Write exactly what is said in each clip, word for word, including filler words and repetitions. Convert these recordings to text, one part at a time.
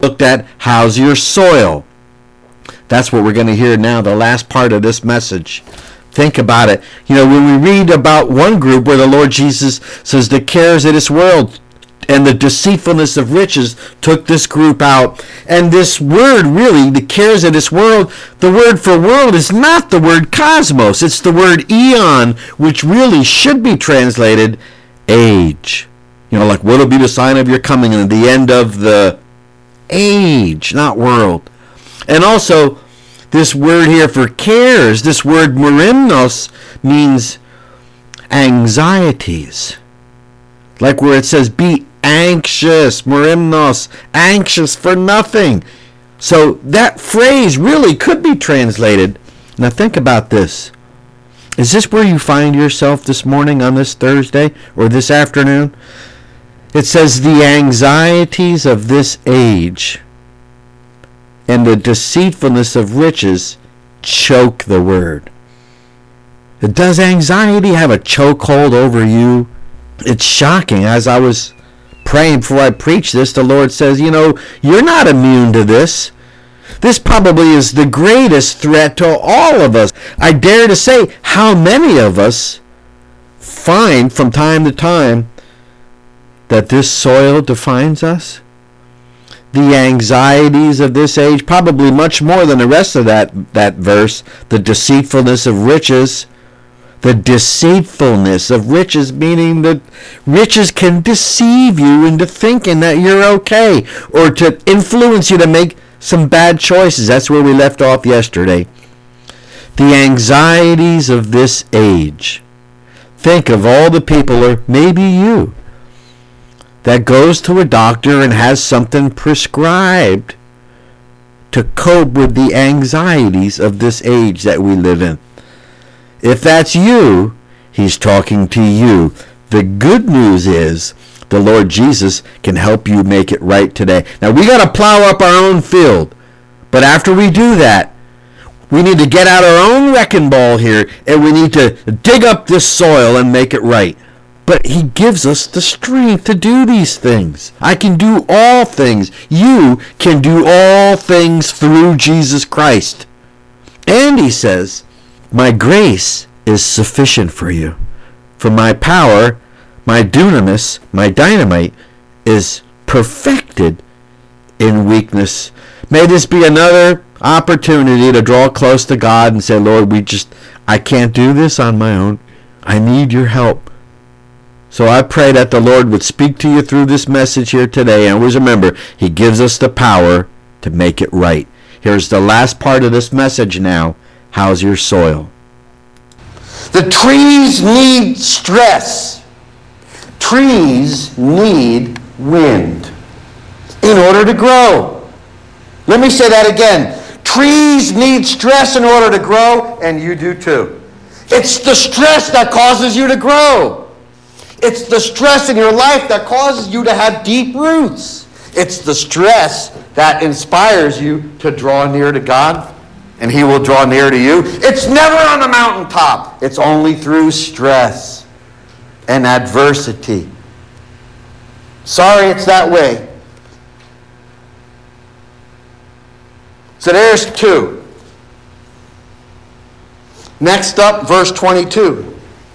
looked at, how's your soil? That's what we're going to hear now, the last part of this message. Think about it. You know, when we read about one group where the Lord Jesus says the cares of this world and the deceitfulness of riches took this group out. And this word, really, the cares of this world, the word for world is not the word cosmos. It's the word eon, which really should be translated age. You know, like, what will be the sign of your coming and the end of the age, not world. And also, this word here for cares, this word merimnos, means anxieties. Like where it says, be anxious, merimnos, anxious for nothing. So that phrase really could be translated. Now think about this. Is this where you find yourself this morning on this Thursday or this afternoon? It says the anxieties of this age and the deceitfulness of riches choke the word. Does anxiety have a chokehold over you? It's shocking. As I was praying before I preach this, the Lord says, you know, you're not immune to this. This probably is the greatest threat to all of us. I dare to say, how many of us find from time to time that this soil defines us? The anxieties of this age, probably much more than the rest of that, that verse, the deceitfulness of riches. The deceitfulness of riches, meaning that riches can deceive you into thinking that you're okay, or to influence you to make some bad choices. That's where we left off yesterday. The anxieties of this age. Think of all the people, or maybe you, that goes to a doctor and has something prescribed to cope with the anxieties of this age that we live in. If that's you, he's talking to you. The good news is the Lord Jesus can help you make it right today. Now, we got to plow up our own field. But after we do that, we need to get out our own wrecking ball here, and we need to dig up this soil and make it right. But he gives us the strength to do these things. I can do all things. You can do all things through Jesus Christ. And he says, my grace is sufficient for you. For my power, my dunamis, my dynamite, is perfected in weakness. May this be another opportunity to draw close to God and say, Lord, we just, I can't do this on my own. I need your help. So I pray that the Lord would speak to you through this message here today. And always remember, he gives us the power to make it right. Here's the last part of this message now. How's your soil? The trees need stress. Trees need wind in order to grow. Let me say that again. Trees need stress in order to grow, and you do too. It's the stress that causes you to grow. It's the stress in your life that causes you to have deep roots. It's the stress that inspires you to draw near to God, and he will draw near to you. It's never on the mountaintop. It's only through stress and adversity. Sorry it's that way. So there's two. Next up, verse twenty-two.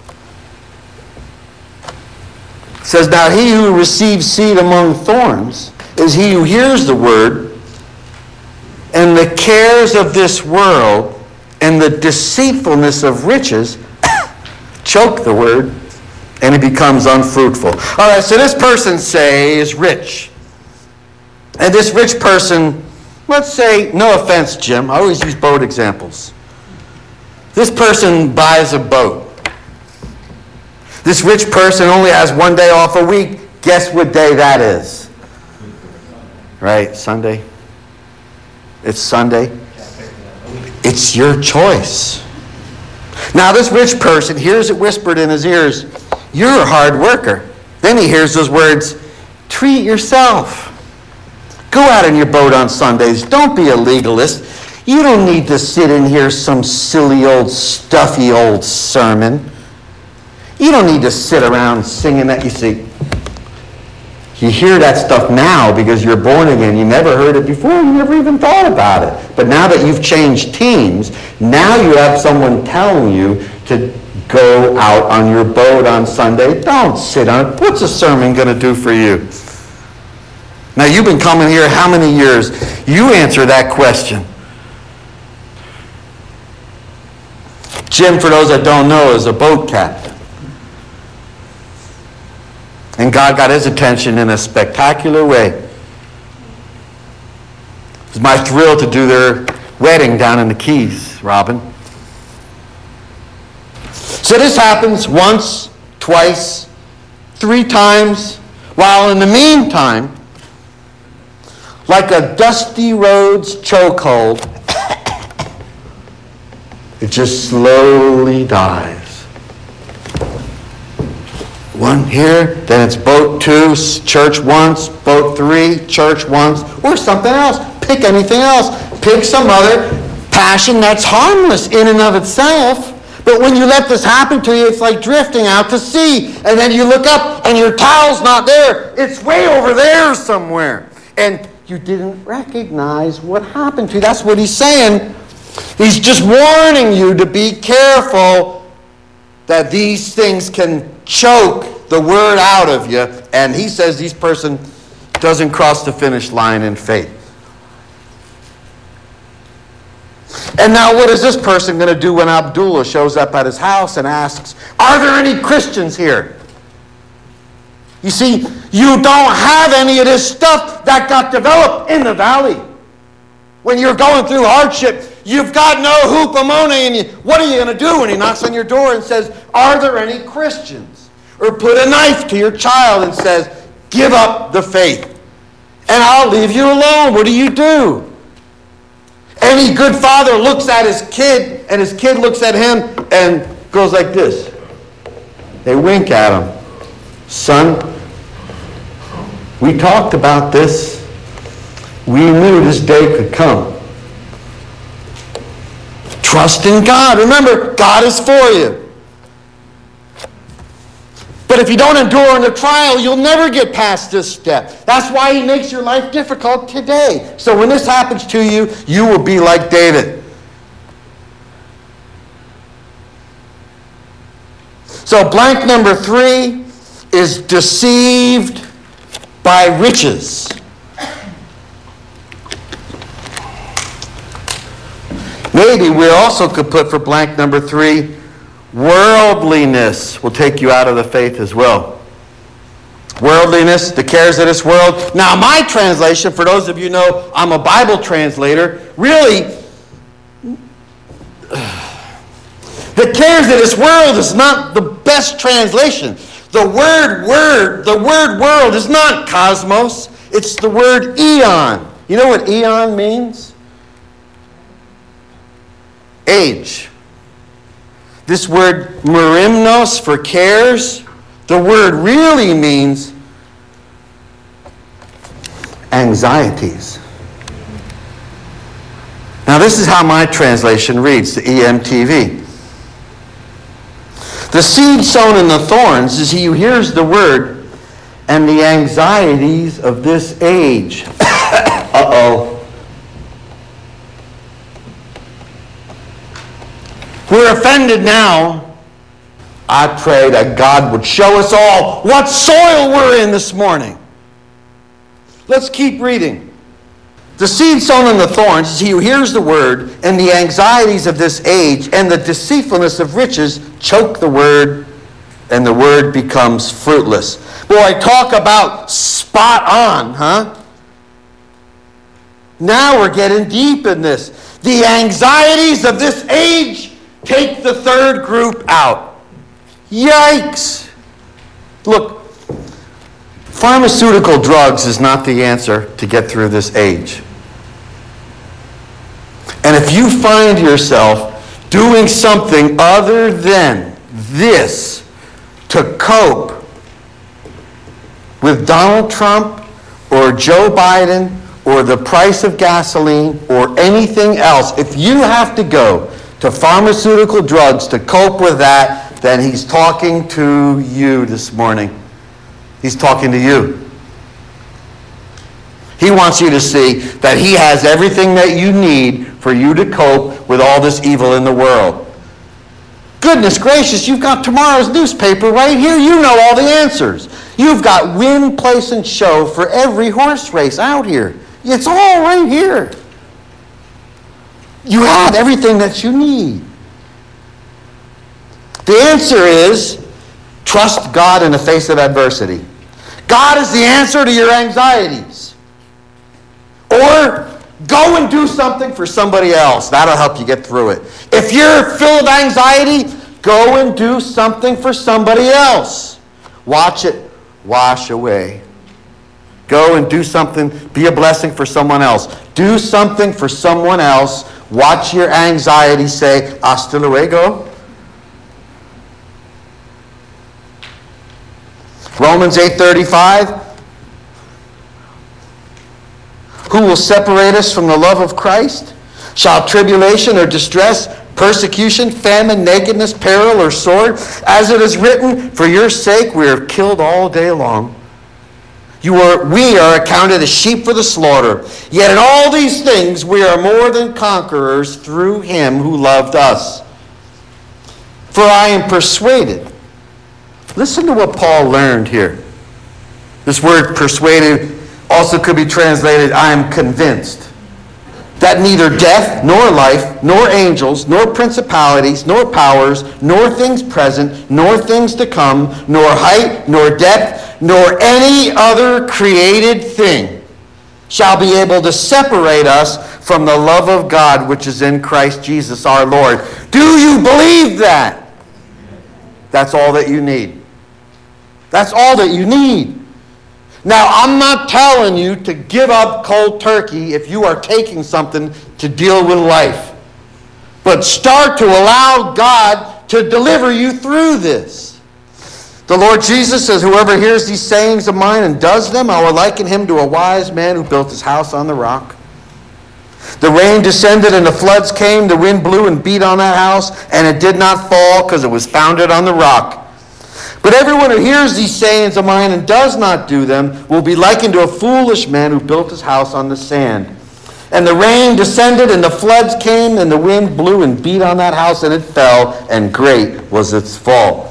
It says, now he who receives seed among thorns is he who hears the word, and the cares of this world and the deceitfulness of riches choke the word, and it becomes unfruitful. All right, so this person, say, is rich. And this rich person, let's say, no offense, Jim, I always use boat examples. This person buys a boat. This rich person only has one day off a week. Guess what day that is? Right, Sunday? It's Sunday. It's your choice. Now this rich person hears it whispered in his ears, you're a hard worker. Then he hears those words, treat yourself. Go out in your boat on Sundays. Don't be a legalist. You don't need to sit and hear some silly old stuffy old sermon. You don't need to sit around singing that. You see, You hear that stuff now because you're born again. You never heard it before. You never even thought about it. But now that you've changed teams, now you have someone telling you to go out on your boat on Sunday. Don't sit on it. What's a sermon going to do for you? Now, you've been coming here how many years? You answer that question. Jim, for those that don't know, is a boat captain. And God got his attention in a spectacular way. It was my thrill to do their wedding down in the Keys, Robin. So this happens once, twice, three times, while in the meantime, like a Dusty Rhodes chokehold, it just slowly dies. One here, then it's boat two, church once, boat three, church once, or something else. Pick anything else. Pick some other passion that's harmless in and of itself. But when you let this happen to you, it's like drifting out to sea. And then you look up and your towel's not there. It's way over there somewhere. And you didn't recognize what happened to you. That's what he's saying. He's just warning you to be careful that these things can choke the word out of you. And he says this person doesn't cross the finish line in faith. And now what is this person going to do when Abdullah shows up at his house and asks, are there any Christians here? You see, you don't have any of this stuff that got developed in the valley. When you're going through hardship, you've got no hoopamone in you. What are you going to do when he knocks on your door and says, are there any Christians? Or put a knife to your child and says, give up the faith, and I'll leave you alone. What do you do? Any good father looks at his kid, and his kid looks at him and goes like this. They wink at him. Son, we talked about this. We knew this day could come. Trust in God. Remember, God is for you. But if you don't endure in the trial, you'll never get past this step. That's why he makes your life difficult today. So when this happens to you, you will be like David. So blank number three is deceived by riches. Maybe we also could put for blank number three, worldliness will take you out of the faith as well. Worldliness, the cares of this world. Now, my translation, for those of you who know I'm a Bible translator, really, the cares of this world is not the best translation. The word word, the word world is not cosmos. It's the word eon. You know what eon means? Age. This word merimnos for cares, the word really means anxieties. Now this is how my translation reads, the E M T V. The seed sown in the thorns is he who hears the word and the anxieties of this age. Uh-oh. We're offended now. I pray that God would show us all what soil we're in this morning. Let's keep reading. The seed sown in the thorns is he who hears the word, and the anxieties of this age and the deceitfulness of riches choke the word, and the word becomes fruitless. Boy, talk about spot on, huh? Now we're getting deep in this. The anxieties of this age take the third group out. Yikes! Look, pharmaceutical drugs is not the answer to get through this age. And if you find yourself doing something other than this to cope with Donald Trump or Joe Biden or the price of gasoline or anything else, if you have to go to pharmaceutical drugs to cope with that, then he's talking to you this morning. He's talking to you. He wants you to see that he has everything that you need for you to cope with all this evil in the world. Goodness gracious, you've got tomorrow's newspaper right here. You know all the answers. You've got win, place, and show for every horse race out here. It's all right here. You have everything that you need. The answer is trust God in the face of adversity. God is the answer to your anxieties. Or go and do something for somebody else. That'll help you get through it. If you're full of anxiety, go and do something for somebody else. Watch it wash away. Go and do something. Be a blessing for someone else. Do something for someone else. Watch your anxiety say, hasta luego. Romans eight thirty-five. Who will separate us from the love of Christ? Shall tribulation or distress, persecution, famine, nakedness, peril, or sword? As it is written, for your sake we are killed all day long. You are, we are accounted as sheep for the slaughter. Yet in all these things we are more than conquerors through him who loved us. For I am persuaded. Listen to what Paul learned here. This word persuaded also could be translated, I am convinced that neither death, nor life, nor angels, nor principalities, nor powers, nor things present, nor things to come, nor height, nor depth, nor any other created thing shall be able to separate us from the love of God which is in Christ Jesus our Lord. Do you believe that? That's all that you need. That's all that you need. Now, I'm not telling you to give up cold turkey if you are taking something to deal with life. But start to allow God to deliver you through this. The Lord Jesus says, whoever hears these sayings of mine and does them, I will liken him to a wise man who built his house on the rock. The rain descended and the floods came, the wind blew and beat on that house, and it did not fall because it was founded on the rock. But everyone who hears these sayings of mine and does not do them will be likened to a foolish man who built his house on the sand. And the rain descended, and the floods came, and the wind blew and beat on that house, and it fell, and great was its fall.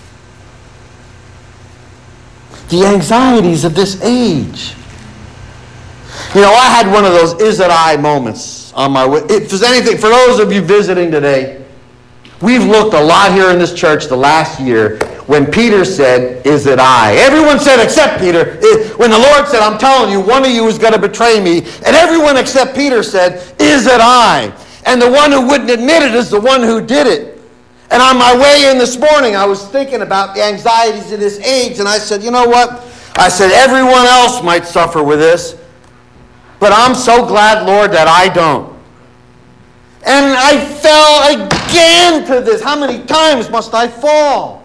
The anxieties of this age. You know, I had one of those is it I moments on my way. If there's anything, for those of you visiting today, we've looked a lot here in this church the last year when Peter said, is it I? Everyone said, except Peter. When the Lord said, I'm telling you, one of you is going to betray me. And everyone except Peter said, is it I? And the one who wouldn't admit it is the one who did it. And on my way in this morning, I was thinking about the anxieties of this age. And I said, you know what? I said, everyone else might suffer with this. But I'm so glad, Lord, that I don't. And I fell again to this. How many times must I fall?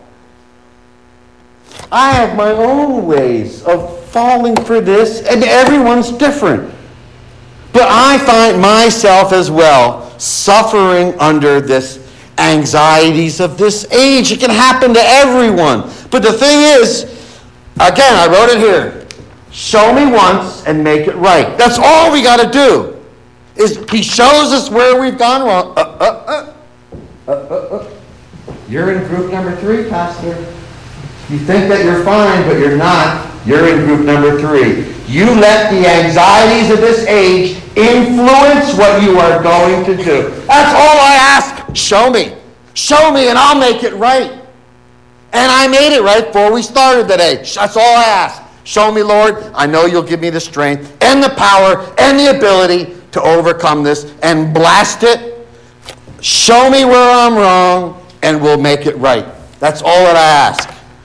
I have my own ways of falling for this, and everyone's different. But I find myself as well suffering under this anxieties of this age. It can happen to everyone. But the thing is, again, I wrote it here. Show me once and make it right. That's all we got to do. Is he shows us where we've gone wrong. Uh, uh, uh, uh, uh, uh. You're in group number three, Pastor. You think that you're fine, but you're not. You're in group number three. You let the anxieties of this age influence what you are going to do. That's all I ask. Show me. Show me and I'll make it right. And I made it right before we started today. That's all I ask. Show me, Lord. I know you'll give me the strength and the power and the ability to overcome this and blast it. Show me where I'm wrong and we'll make it right. That's all that I ask.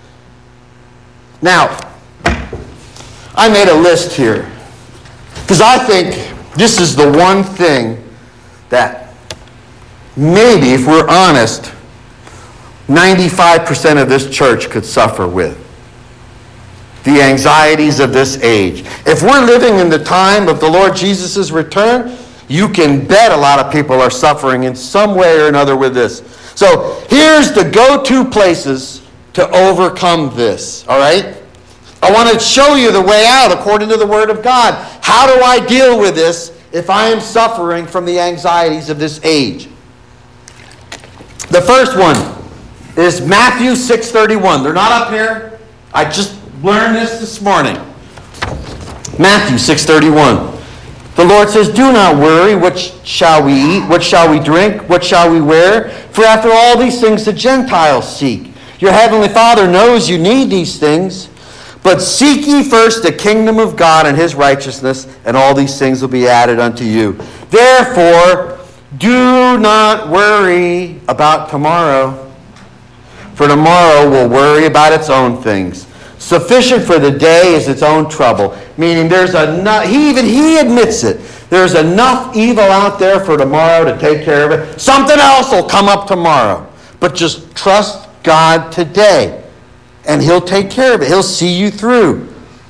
Now, I made a list here because I think this is the one thing that maybe, if we're honest, ninety-five percent of this church could suffer with. The anxieties of this age. If we're living in the time of the Lord Jesus' return, you can bet a lot of people are suffering in some way or another with this. So here's the go-to places to overcome this, all right? I want to show you the way out according to the Word of God. How do I deal with this if I am suffering from the anxieties of this age? The first one is Matthew six thirty-one. They're not up here. I just learned this this morning. Matthew six thirty-one. The Lord says, do not worry, what shall we eat? What shall we drink? What shall we wear? For after all these things the Gentiles seek. Your heavenly Father knows you need these things. But seek ye first the kingdom of God and his righteousness, and all these things will be added unto you. Therefore, do not worry about tomorrow, for tomorrow will worry about its own things. Sufficient for the day is its own trouble. Meaning there's enough, he even he admits it. There's enough evil out there for tomorrow to take care of it. Something else will come up tomorrow. But just trust God today, and he'll take care of it. He'll see you through.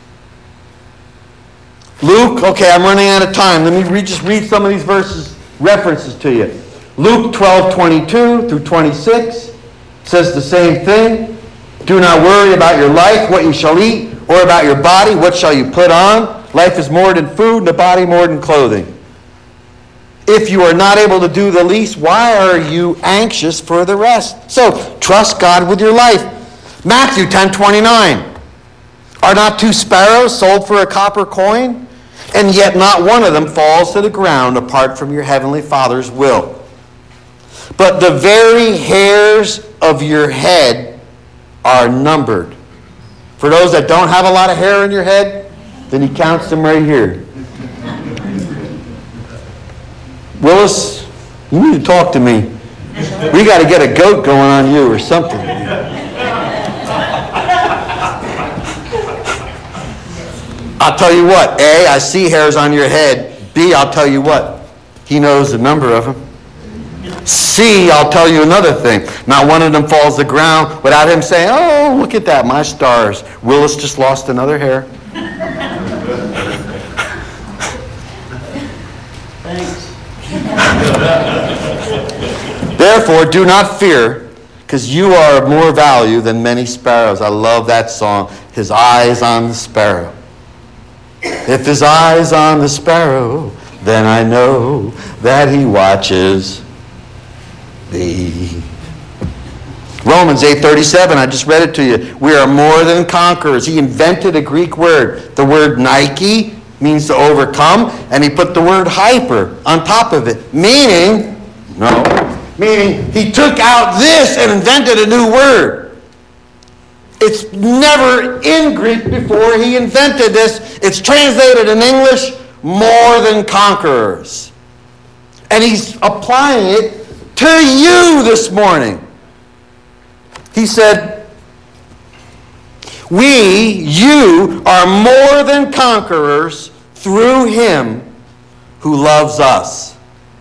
Luke, okay, I'm running out of time. Let me read, just read some of these verses, references to you. Luke twelve twenty-two through twenty-six says the same thing. Do not worry about your life, what you shall eat, or about your body, what shall you put on. Life is more than food, and the body more than clothing. If you are not able to do the least, why are you anxious for the rest? So, trust God with your life. Matthew ten twenty-nine. Are not two sparrows sold for a copper coin? And yet not one of them falls to the ground apart from your heavenly Father's will. But the very hairs of your head are numbered. For those that don't have a lot of hair in your head, then he counts them right here. Willis, you need to talk to me. We got to get a goat going on you or something. I'll tell you what. A, I see hairs on your head. B, I'll tell you what. He knows the number of them. C, I'll tell you another thing. Not one of them falls to the ground without him saying, oh, look at that, my stars. Willis just lost another hair. Thanks. Therefore, do not fear, because you are of more value than many sparrows. I love that song. His eye is on the sparrow. If his eye is on the sparrow, then I know that he watches thee. Romans eight thirty-seven, I just read it to you. We are more than conquerors. He invented a Greek word. The word Nike means to overcome, and he put the word hyper on top of it. Meaning, no, meaning he took out this and invented a new word. It's never in Greek before he invented this. It's translated in English, more than conquerors. And he's applying it to you this morning. He said, we, you, are more than conquerors through him who loves us.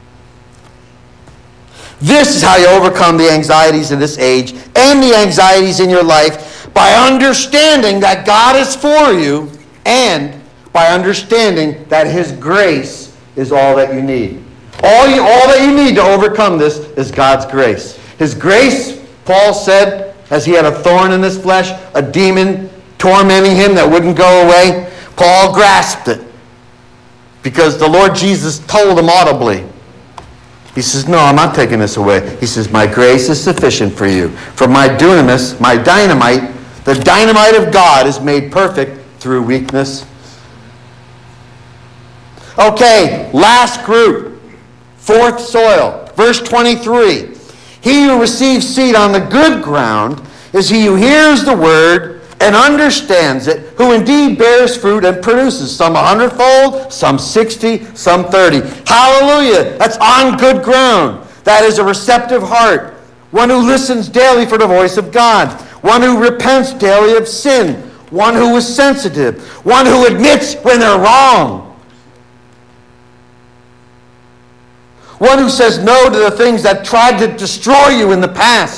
This is how you overcome the anxieties of this age and the anxieties in your life, by understanding that God is for you, and by understanding that his grace is all that you need. All, you, all that you need to overcome this is God's grace. His grace, Paul said, as he had a thorn in his flesh, a demon tormenting him that wouldn't go away, Paul grasped it. Because the Lord Jesus told him audibly. He says, no, I'm not taking this away. He says, my grace is sufficient for you. For my dunamis, my dynamite, the dynamite of God is made perfect through weakness. Okay, last group. Fourth soil, verse twenty-three. He who receives seed on the good ground is he who hears the word and understands it, who indeed bears fruit and produces, some a hundredfold, some sixty, some thirty. Hallelujah! That's on good ground. That is a receptive heart. One who listens daily for the voice of God. One who repents daily of sin. One who is sensitive. One who admits when they're wrong. One who says no to the things that tried to destroy you in the past.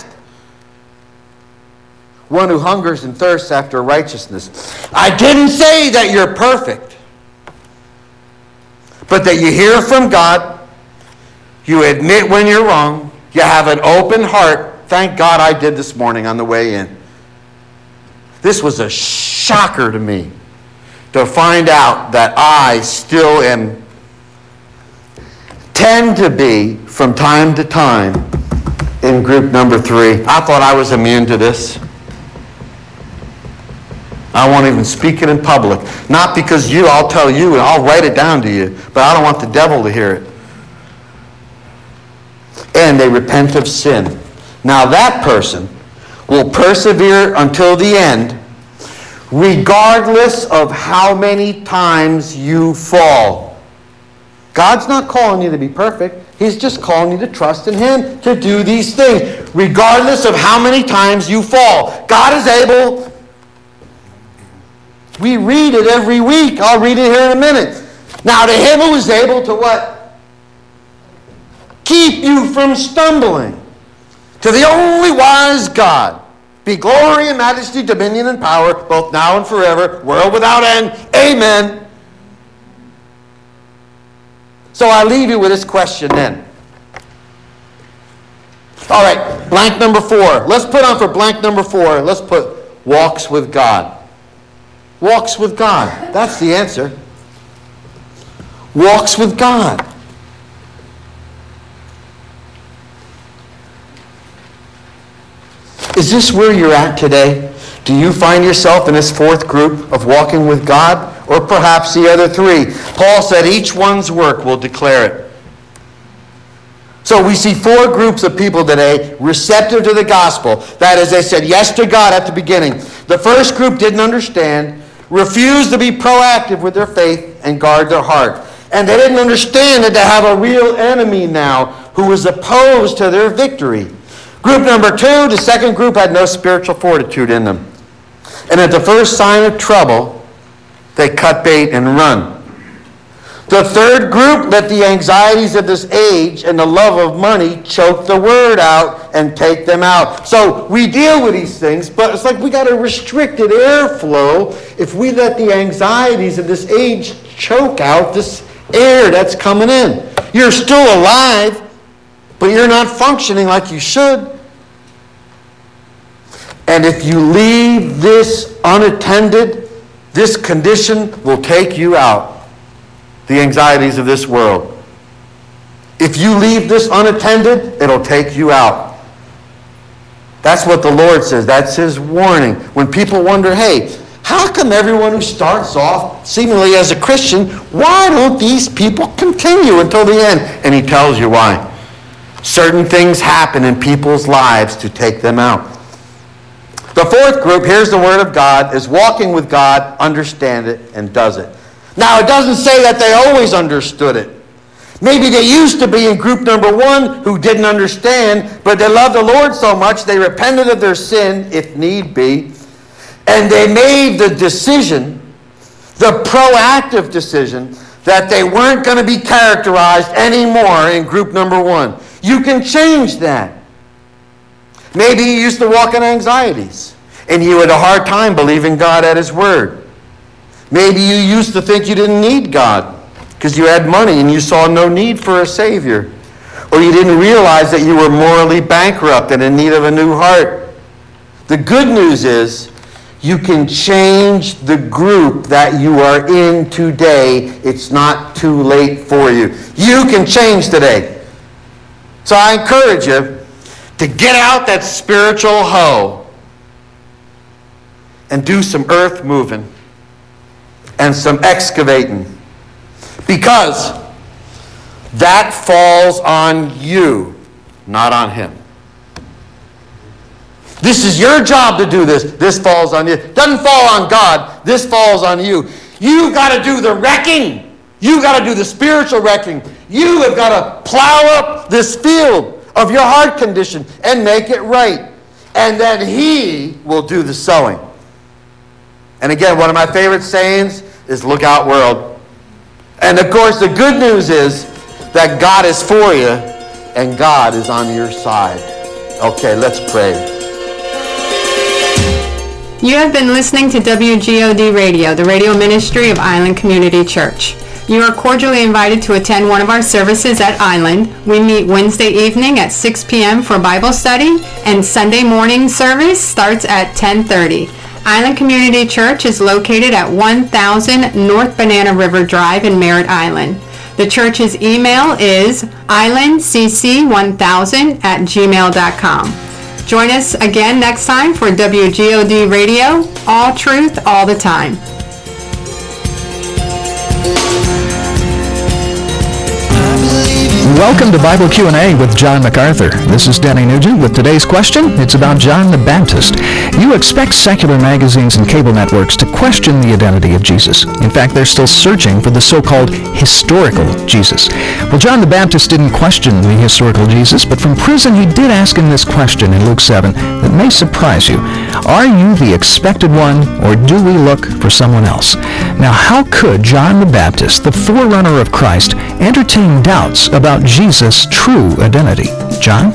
One who hungers and thirsts after righteousness. I didn't say that you're perfect, but that you hear from God, you admit when you're wrong, you have an open heart. Thank God I did this morning on the way in. This was a shocker to me to find out that I still am, tend to be, from time to time, in group number three. I thought I was immune to this. I won't even speak it in public. Not because you, I'll tell you and I'll write it down to you, but I don't want the devil to hear it. And they repent of sin. Now that person will persevere until the end, regardless of how many times you fall. God's not calling you to be perfect. He's just calling you to trust in Him to do these things, regardless of how many times you fall. God is able. We read it every week. I'll read it here in a minute. Now to Him who is able to what? Keep you from stumbling. To the only wise God be glory and majesty, dominion and power, both now and forever, world without end. Amen. So I leave you with this question then. All right, blank number four. Let's put on for blank number four, let's put walks with God. Walks with God. That's the answer. Walks with God. Is this where you're at today? Do you find yourself in this fourth group of walking with God? Or perhaps the other three? Paul said each one's work will declare it. So we see four groups of people today receptive to the gospel. That is, they said yes to God at the beginning. The first group didn't understand, refused to be proactive with their faith and guard their heart. And they didn't understand that they have a real enemy now who is opposed to their victory. Group number two, the second group had no spiritual fortitude in them. And at the first sign of trouble, they cut bait and run. The third group let the anxieties of this age and the love of money choke the word out and take them out. So we deal with these things, but it's like we got a restricted airflow if we let the anxieties of this age choke out this air that's coming in. You're still alive, but you're not functioning like you should. And if you leave this unattended, this condition will take you out. The anxieties of this world. If you leave this unattended, it'll take you out. That's what the Lord says. That's His warning. When people wonder, hey, how come everyone who starts off seemingly as a Christian, why don't these people continue until the end? And He tells you why. Certain things happen in people's lives to take them out. The fourth group, here's the Word of God, is walking with God, understand it, and does it. Now, it doesn't say that they always understood it. Maybe they used to be in group number one who didn't understand, but they loved the Lord so much they repented of their sin, if need be, and they made the decision, the proactive decision, that they weren't going to be characterized anymore in group number one. You can change that. Maybe you used to walk in anxieties, and you had a hard time believing God at His Word. Maybe you used to think you didn't need God because you had money and you saw no need for a Savior. Or you didn't realize that you were morally bankrupt and in need of a new heart. The good news is you can change the group that you are in today. It's not too late for you. You can change today. So I encourage you to get out that spiritual hoe and do some earth moving and some excavating, because that falls on you, not on Him. This is your job to do this. This falls on you. It doesn't fall on God. This falls on you. You got to do the wrecking. You got to do the spiritual wrecking. You have got to plow up this field of your heart condition and make it right. And then He will do the sowing. And again, one of my favorite sayings is look out, world. And of course, the good news is that God is for you and God is on your side. Okay, let's pray. You have been listening to W G O D Radio, the radio ministry of Island Community Church. You are cordially invited to attend one of our services at Island. We meet Wednesday evening at six p.m. for Bible study, and Sunday morning service starts at ten thirty. Island Community Church is located at one thousand North Banana River Drive in Merritt Island. The church's email is island c c one thousand at gmail dot com. Join us again next time for W G O D Radio, all truth, all the time. Welcome to Bible Q and A with John MacArthur. This is Danny Nugent with today's question. It's about John the Baptist. You expect secular magazines and cable networks to question the identity of Jesus. In fact, they're still searching for the so-called historical Jesus. Well, John the Baptist didn't question the historical Jesus, but from prison he did ask him this question in Luke seven that may surprise you. Are you the expected one, or do we look for someone else? Now, how could John the Baptist, the forerunner of Christ, entertain doubts about Jesus' true identity? John?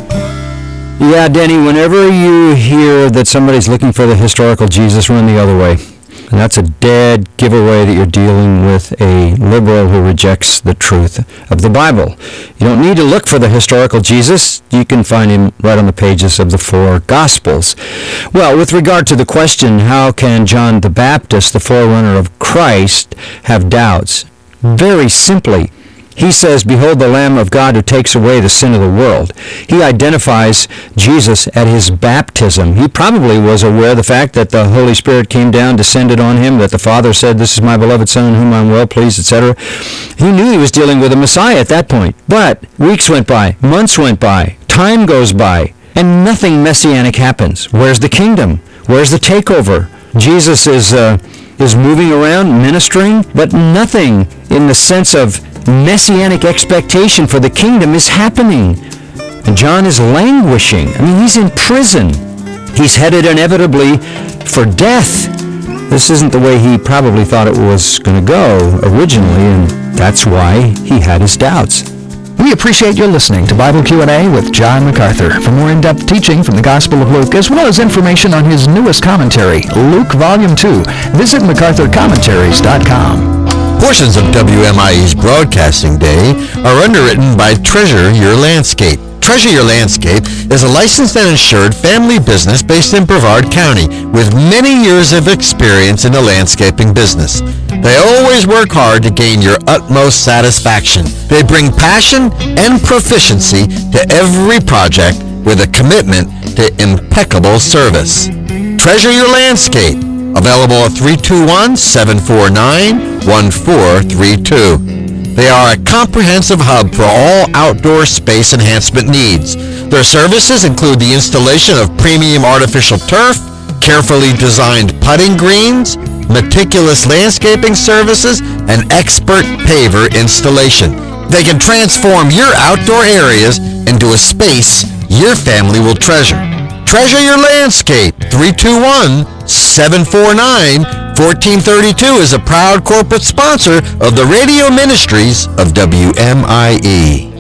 Yeah, Denny, whenever you hear that somebody's looking for the historical Jesus, run the other way. And that's a dead giveaway that you're dealing with a liberal who rejects the truth of the Bible. You don't need to look for the historical Jesus. You can find him right on the pages of the four Gospels. Well, with regard to the question, how can John the Baptist, the forerunner of Christ, have doubts? Very simply, he says, "Behold the Lamb of God who takes away the sin of the world." He identifies Jesus at his baptism. He probably was aware of the fact that the Holy Spirit came down, descended on him, that the Father said, "This is my beloved Son in whom I am well pleased," et cetera. He knew he was dealing with a Messiah at that point. But weeks went by, months went by, time goes by, and nothing messianic happens. Where's the kingdom? Where's the takeover? Jesus is uh, is moving around, ministering, but nothing in the sense of messianic expectation for the kingdom is happening. And John is languishing. I mean, he's in prison. He's headed inevitably for death. This isn't the way he probably thought it was going to go originally, and that's why he had his doubts. We appreciate your listening to Bible Q and A with John MacArthur. For more in-depth teaching from the Gospel of Luke, as well as information on his newest commentary, Luke Volume two, visit macarthur commentaries dot com. Portions of W M I E's Broadcasting Day are underwritten by Treasure Your Landscape. Treasure Your Landscape is a licensed and insured family business based in Brevard County with many years of experience in the landscaping business. They always work hard to gain your utmost satisfaction. They bring passion and proficiency to every project with a commitment to impeccable service. Treasure Your Landscape, available at three two one, seven four nine, one four three two. They are a comprehensive hub for all outdoor space enhancement needs. Their services include the installation of premium artificial turf, carefully designed putting greens, meticulous landscaping services, and expert paver installation. They can transform your outdoor areas into a space your family will treasure. Treasure Your Landscape, three two one, seven four nine, one four three two is a proud corporate sponsor of the radio ministries of W M I E.